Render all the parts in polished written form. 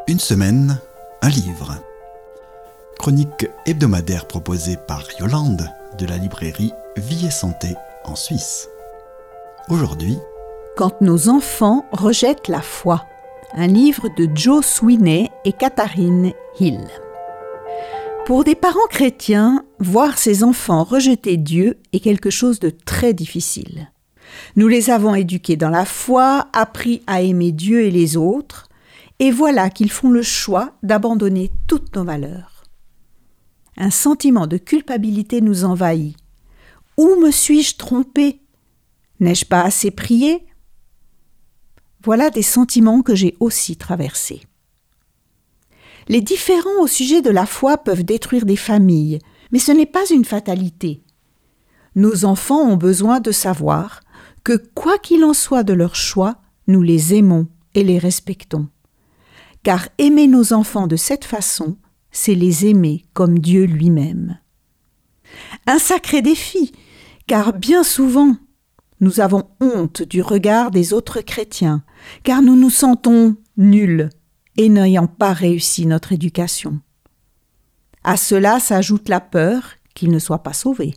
Une semaine, un livre. Chronique hebdomadaire proposée par Yolande de la librairie Vie et Santé en Suisse. Aujourd'hui, Quand nos enfants rejettent la foi, un livre de Joe Sweeney et Katharine Hill. Pour des parents chrétiens, voir ses enfants rejeter Dieu est quelque chose de très difficile. Nous les avons éduqués dans la foi, appris à aimer Dieu et les autres, et voilà qu'ils font le choix d'abandonner toutes nos valeurs. Un sentiment de culpabilité nous envahit. Où me suis-je trompé ? N'ai-je pas assez prié ? Voilà des sentiments que j'ai aussi traversés. Les différends au sujet de la foi peuvent détruire des familles, mais ce n'est pas une fatalité. Nos enfants ont besoin de savoir que quoi qu'il en soit de leur choix, nous les aimons et les respectons. Car aimer nos enfants de cette façon, c'est les aimer comme Dieu lui-même. Un sacré défi, car bien souvent, nous avons honte du regard des autres chrétiens, car nous nous sentons nuls et n'ayant pas réussi notre éducation. À cela s'ajoute la peur qu'ils ne soient pas sauvés.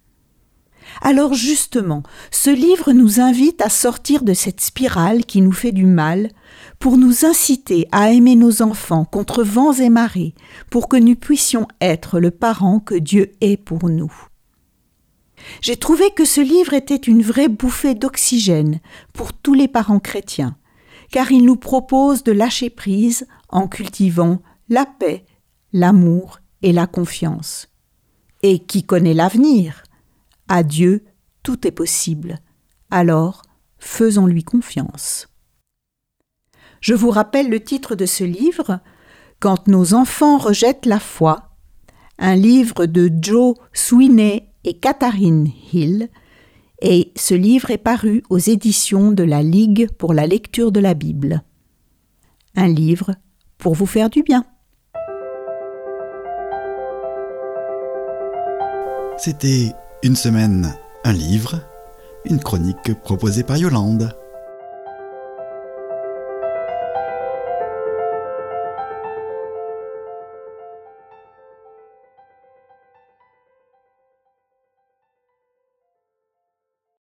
Alors justement, ce livre nous invite à sortir de cette spirale qui nous fait du mal pour nous inciter à aimer nos enfants contre vents et marées, pour que nous puissions être le parent que Dieu est pour nous. J'ai trouvé que ce livre était une vraie bouffée d'oxygène pour tous les parents chrétiens, car il nous propose de lâcher prise en cultivant la paix, l'amour et la confiance. Et qui connaît l'avenir ? À Dieu, tout est possible. Alors, faisons-lui confiance. Je vous rappelle le titre de ce livre, « Quand nos enfants rejettent la foi », un livre de Joe Sweeney et Katharine Hill, et ce livre est paru aux éditions de la Ligue pour la lecture de la Bible. Un livre pour vous faire du bien. c'était Une semaine, un livre, une chronique proposée par Yolande.